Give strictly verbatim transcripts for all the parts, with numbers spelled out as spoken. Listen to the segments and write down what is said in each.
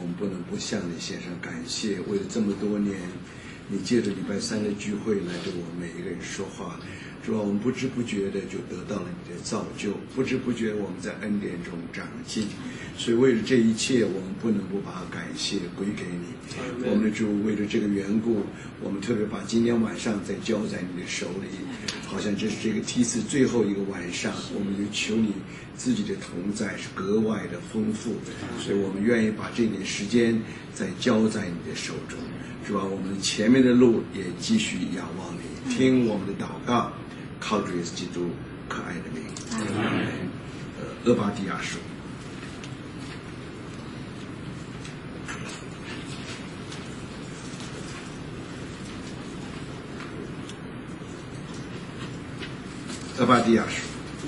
们不能不向你献上感谢。为了这么多年，你借着礼拜三的聚会来对我们每一个人说话，主啊，我们不知不觉的就得到了你的造就，不知不觉我们在恩典中长进。所以为了这一切，我们不能不把感谢归给你。我们的主，为了这个缘故，我们特别把今天晚上再交在你的手里，好像这是这个梯次最后一个晚上，我们就求你自己的同在是格外的丰富，所以我们愿意把这点时间再交在你的手中。主啊，我们前面的路也继续仰望你，听我们的祷告，靠主耶稣基督可爱的名。呃，俄巴底亚书。俄巴底亚书，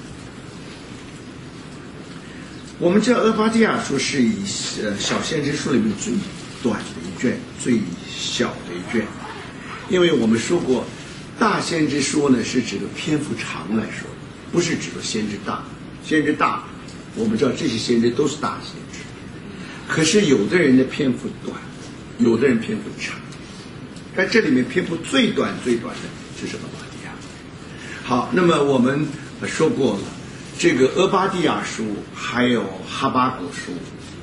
我们知道俄巴底亚书是以呃小先知书里面最短的一卷，最小的一卷，因为我们说过，大先知书呢是指的篇幅长来说，不是指的先知大。先知大，我们知道这些先知都是大先知，可是有的人的篇幅短，有的人篇幅长，在这里面篇幅最短最短的就是俄巴底亚。好，那么我们说过了，这个俄巴底亚书，还有哈巴谷书，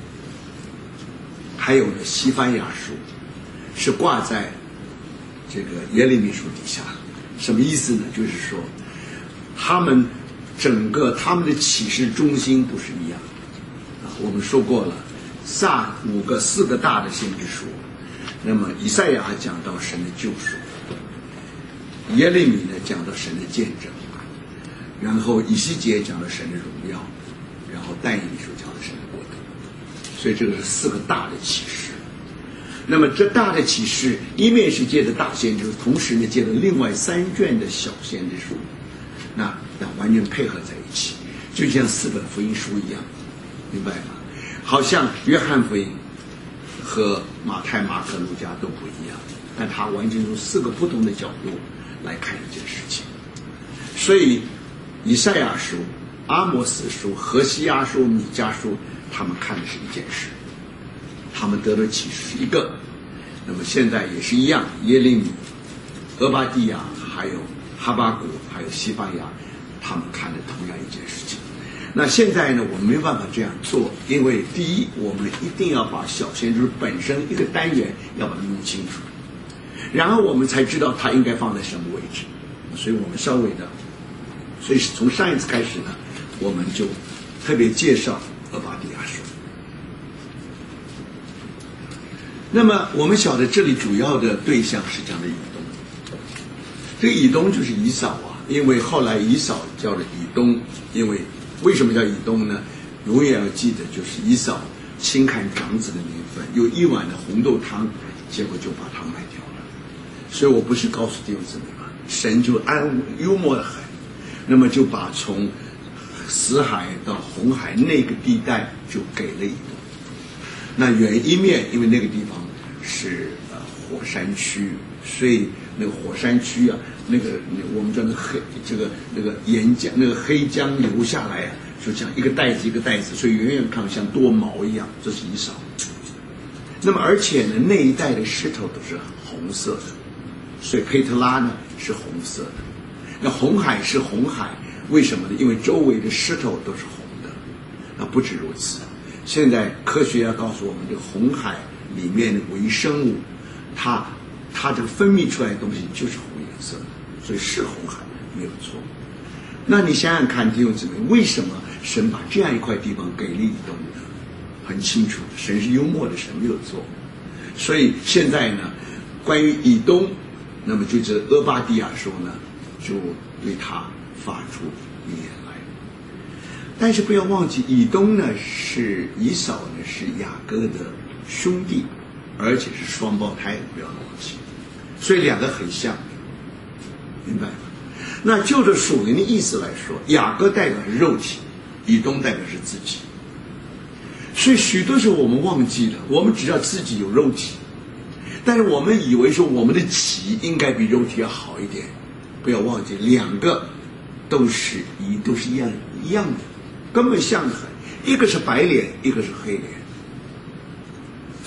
还有呢西番雅书，是挂在这个耶利米书底下。什么意思呢？就是说，他们整个他们的启示中心不是一样啊。我们说过了，萨五个四个大的先知书，那么以赛亚讲到神的救赎。耶利米呢讲到神的见证，然后以西结讲到神的荣耀，然后但以理书讲到神的国度，所以这个是四个大的启示。那么这大的启示一面是借着大先知，同时呢借着另外三卷的小先知书，那那完全配合在一起，就像四本福音书一样，明白吗？好像约翰福音和马太、马可、路加都不一样，但它完全从四个不同的角度来看一件事情。所以以赛亚书、阿摩斯书、何西阿书、米迦书，他们看的是一件事，他们得的启示是一个。那么现在也是一样，耶利米、俄巴底亚还有哈巴谷还有西番雅，他们看的同样一件事情。那现在呢，我们没有办法这样做，因为第一，我们一定要把小先知本身一个单元要把它弄清楚，然后我们才知道它应该放在什么位置。所以我们稍微的，所以从上一次开始呢，我们就特别介绍俄巴底亚书。那么我们晓得这里主要的对象是讲的以东，这个以东就是以扫啊，因为后来以扫叫了以东，因为为什么叫以东呢？永远要记得，就是以扫轻看长子的名分，有一碗的红豆汤，结果就把它卖掉了。所以我不是告诉弟兄姊妹吗？神就安幽默的很，那么就把从死海到红海那个地带就给了以东。那远一面，因为那个地方是呃火山区，所以那个火山区啊，那个我们叫那个黑这个那个岩浆那个黑浆流下来啊，就像一个袋子一个袋子，所以远远看像多毛一样，这是以扫。那么而且呢，那一带的石头都是红色的，所以佩特拉呢是红色的。那红海是红海，为什么呢？因为周围的石头都是红的。那不止如此。现在科学家告诉我们，这个红海里面的微生物，它它这个分泌出来的东西就是红颜色的，所以是红海没有错。那你想想看，弟兄姊妹，为什么神把这样一块地方给了以东呢？很清楚，神是幽默的神，没有错。所以现在呢，关于以东，那么就这俄巴底亚书呢，就对他发出预言来。但是不要忘记，以东呢是以扫呢是雅各的兄弟，而且是双胞胎，不要忘记，所以两个很像，明白吗？那就着属灵的意思来说，雅各代表是肉体，以东代表是自己。所以许多时候我们忘记了，我们只知道自己有肉体，但是我们以为说我们的己应该比肉体要好一点。不要忘记，两个都是一都是一样一样的，根本像得很。一个是白脸，一个是黑脸。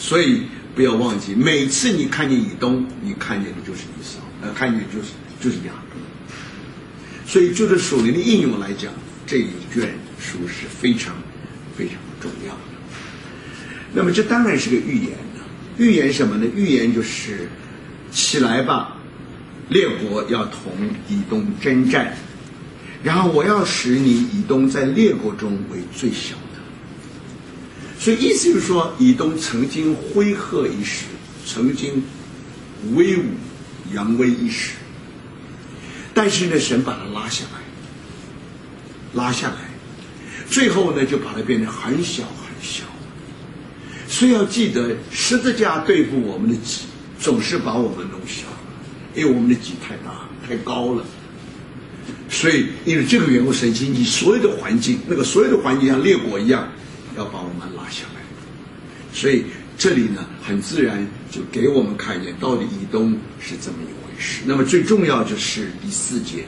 所以不要忘记，每次你看见以东，你看见的就是以扫，呃，看见就是就是雅各。所以就着属灵的应用来讲，这一卷书是非常非常重要的。那么这当然是个预言呢，预言什么呢？预言就是起来吧，列国要同以东征战，然后我要使你以东在列国中为最小的。所以意思就是说，以东曾经辉赫一时，曾经威武扬威一时，但是呢，神把它拉下来，拉下来，最后呢，就把它变得很小很小。所以要记得，十字架对付我们的己，总是把我们弄小了，因为我们的己太大太高了。所以因为这个缘故，神经济所有的环境，那个所有的环境像列国一样，要把我们拉下来。所以这里呢，很自然就给我们看见到底以东是这么一回事。那么最重要就是第四节，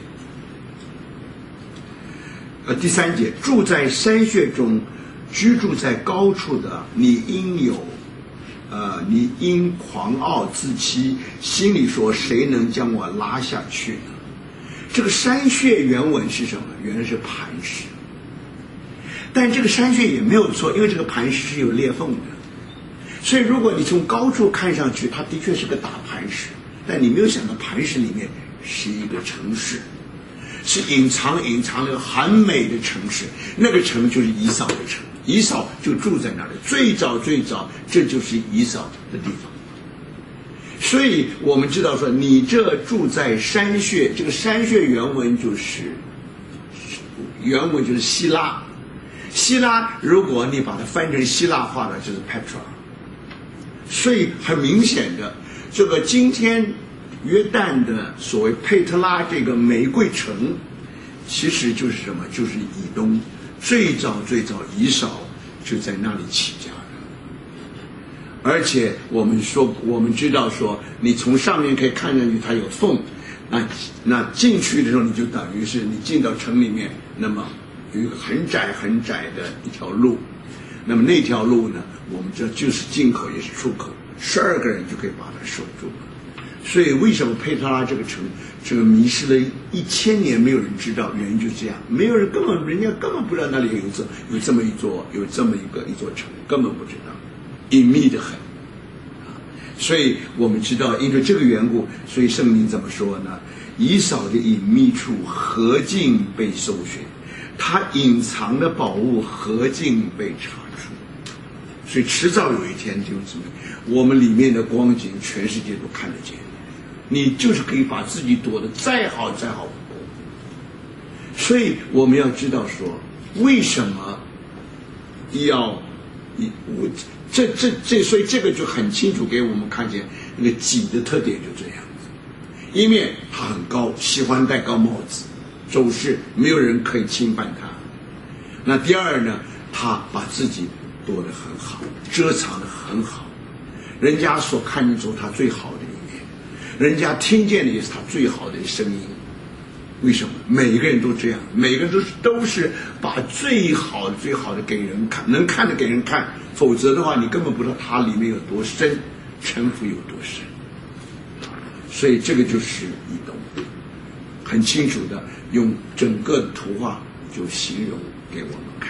呃，第三节，住在山穴中，居住在高处的，你应有，呃，你因狂傲自欺，心里说谁能将我拉下去呢？这个山穴原文是什么？原来是磐石。但这个山穴也没有错，因为这个磐石是有裂缝的，所以如果你从高处看上去，它的确是个大磐石，但你没有想到磐石里面是一个城市，是隐藏隐藏了很美的城市，那个城就是以扫的城，以扫就住在那里，最早最早这就是以扫的地方。所以我们知道说，你这住在山穴，这个山穴原文就是原文就是希拉。希拉，如果你把它翻成希腊话的，就是 Petra。所以很明显的，这个今天约旦的所谓佩特拉这个玫瑰城，其实就是什么？就是以东最早最早以扫就在那里起家的。而且我们说，我们知道说，你从上面可以看上去它有缝，那那进去的时候，你就等于是你进到城里面，那么有一个很窄很窄的一条路，那么那条路呢，我们知道就是进口也是出口，十二个人就可以把它守住了。所以为什么佩特拉这个城这个迷失了一千年没有人知道，原因就是这样，没有人根本人家根本不知道那里有这有这么一座有这么一个一座城，根本不知道，隐秘的很。所以我们知道，因为这个缘故，所以圣经怎么说呢？以扫的隐秘处何竟被搜寻，他隐藏的宝物何竟被查出。所以迟早有一天，弟兄姊妹，我们里面的光景，全世界都看得见。你就是可以把自己躲得再好再好不过。所以我们要知道说，为什么要你我这这这，所以这个就很清楚给我们看见那个己的特点就这样子。一面他很高，喜欢戴高帽子，走势没有人可以侵犯他。那第二呢，他把自己躲得很好，遮藏得很好，人家所看见出他最好的一面，人家听见的也是他最好的声音。为什么？每一个人都这样，每个人都是都是把最好的最好的给人看，能看的给人看，否则的话你根本不知道它里面有多深，城府有多深。所以这个就是以东，很清楚的用整个图画就形容给我们看。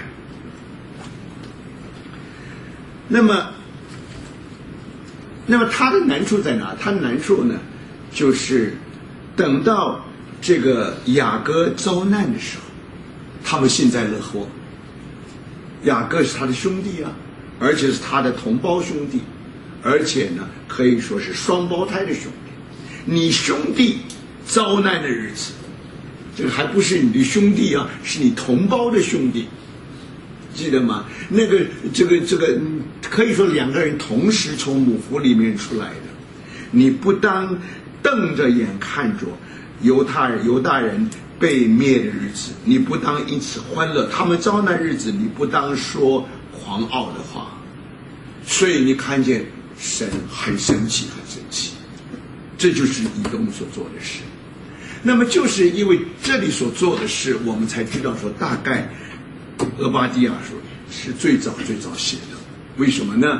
那么那么它的难处在哪？它的难处呢，就是等到这个雅各遭难的时候，他们幸灾乐祸。雅各是他的兄弟啊，而且是他的同胞兄弟，而且呢可以说是双胞胎的兄弟。你兄弟遭难的日子，这个还不是你的兄弟啊，是你同胞的兄弟，记得吗？那个这个这个可以说两个人同时从母腹里面出来的，你不当瞪着眼看着犹太人犹大人被灭的日子，你不当因此欢乐；他们遭难日子，你不当说狂傲的话。所以你看见神很生气，很生气。这就是以东所做的事。那么就是因为这里所做的事，我们才知道说，大概俄巴底亚书是最早最早写的。为什么呢？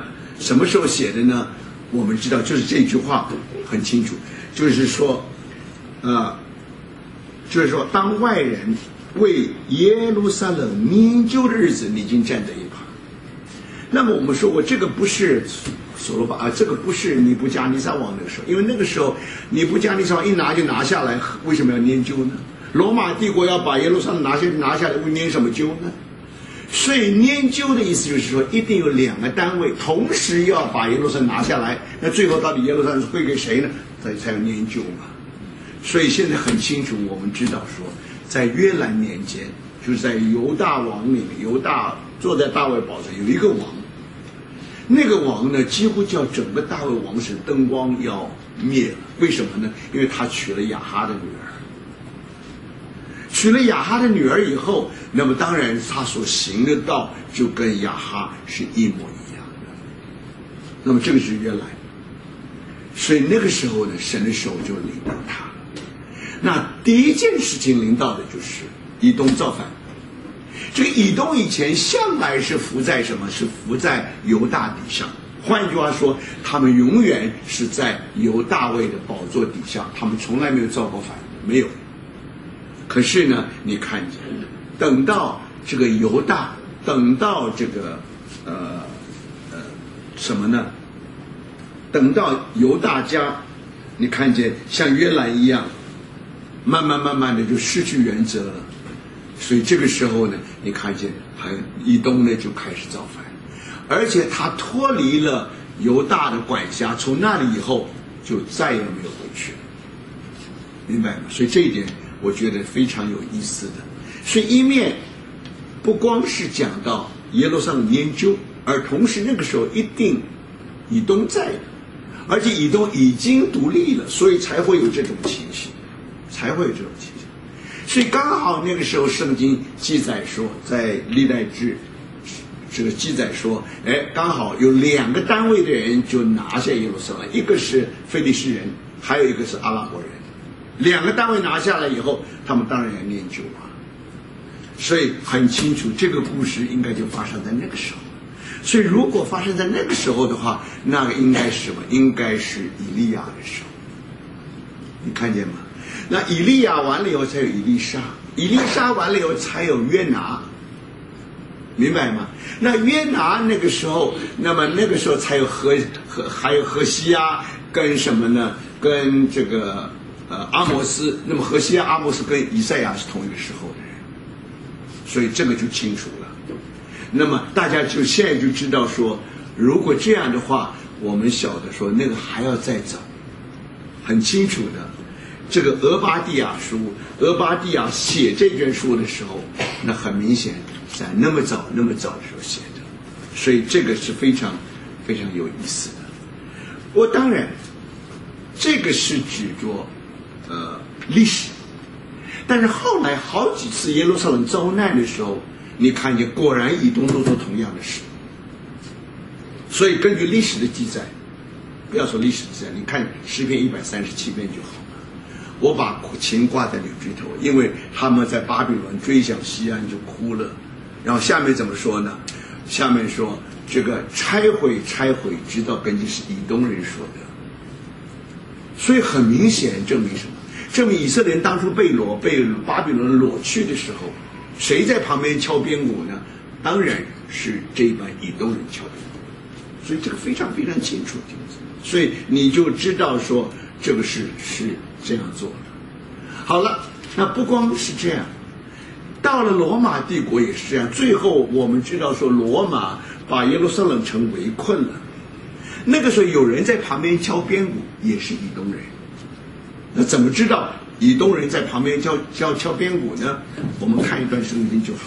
什么时候写的呢？我们知道，就是这句话很清楚，就是说，呃，就是说，当外人为耶路撒冷研究的日子，你已经站在一旁。那么我们说过，这个不是所罗巴啊，这个不是尼布加尼撒王那个时候，因为那个时候尼布加尼撒王一拿就拿下来，为什么要研究呢？罗马帝国要把耶路撒冷拿下拿下来，会研什么究呢？所以研究的意思就是说，一定有两个单位同时要把耶路撒冷拿下来，那最后到底耶路撒冷会给谁呢？才才有研究嘛。所以现在很清楚，我们知道说，在约兰年间，就是在犹大王里面，犹大坐在大卫宝座有一个王，那个王呢，几乎叫整个大卫王室灯光要灭了。为什么呢？因为他娶了亚哈的女儿。娶了亚哈的女儿以后，那么当然他所行的道就跟亚哈是一模一样的。那么这个是约兰，所以那个时候呢，神的手就领到他。那第一件事情临到的就是以东造反。这个以东以前向来是服在什么？是服在犹大底上。换句话说，他们永远是在犹大卫的宝座底下，他们从来没有造过反，没有。可是呢，你看见，等到这个犹大，等到这个呃呃什么呢？等到犹大家，你看见像约兰一样，慢慢慢慢的就失去原则了。所以这个时候呢，你看见还以东呢就开始造反，而且他脱离了犹大的管辖，从那里以后就再也没有回去了，明白吗？所以这一点我觉得非常有意思的。所以一面不光是讲到耶路撒冷研究，而同时那个时候一定以东在的，而且以东已经独立了，所以才会有这种情形，才会有这种情形。所以刚好那个时候圣经记载说，在历代志这个记载说，哎，刚好有两个单位的人就拿下耶路撒冷，一个是非利士人，还有一个是阿拉伯人。两个单位拿下来以后，他们当然要研究啊。所以很清楚，这个故事应该就发生在那个时候。所以如果发生在那个时候的话，那个应该是什么？应该是以利亚的时候。你看见吗？那以利亚完了以后才有以利沙，以利沙完了以后才有约拿，明白吗？那约拿那个时候，那么那个时候才有何何还有何西亚跟什么呢？跟这个呃阿摩斯。那么何西亚、阿摩斯跟以赛亚是同一个时候的人，所以这个就清楚了。那么大家就现在就知道说，如果这样的话，我们晓得说那个还要再找，很清楚的。这个俄巴底亚书，俄巴底亚写这卷书的时候，那很明显在那么早那么早的时候写的，所以这个是非常非常有意思的。我当然这个是指着呃历史，但是后来好几次耶路撒冷遭难的时候，你看见果然以东都做同样的事。所以根据历史的记载，不要说历史记载，你看诗篇一百三十七篇就好。我把琴挂在柳枝头，因为他们在巴比伦追想西安就哭了。然后下面怎么说呢？下面说这个拆毁拆毁，直到根基是以东人说的。所以很明显证明什么？证明以色列人当初被掳被巴比伦掳去的时候，谁在旁边敲边鼓呢？当然是这一班以东人敲边鼓。所以这个非常非常清楚，所以你就知道说这个是是这样做的。好了，那不光是这样，到了罗马帝国也是这样。最后我们知道说，罗马把耶路撒冷城围困了，那个时候有人在旁边敲边鼓，也是以东人。那怎么知道以东人在旁边敲敲敲边鼓呢？我们看一段圣经就好。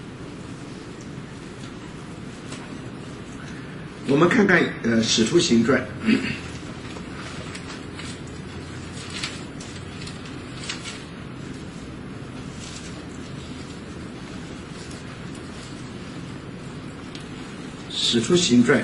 我们看看呃《使徒行传》。使徒行传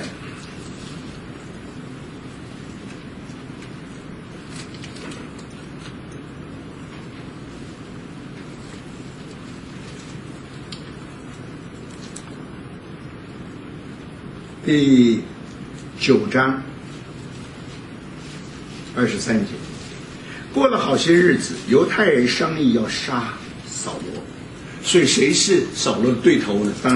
第九章二十三节。过了好些日子，犹太人商议要杀扫罗，所以谁是扫罗的对头呢？当然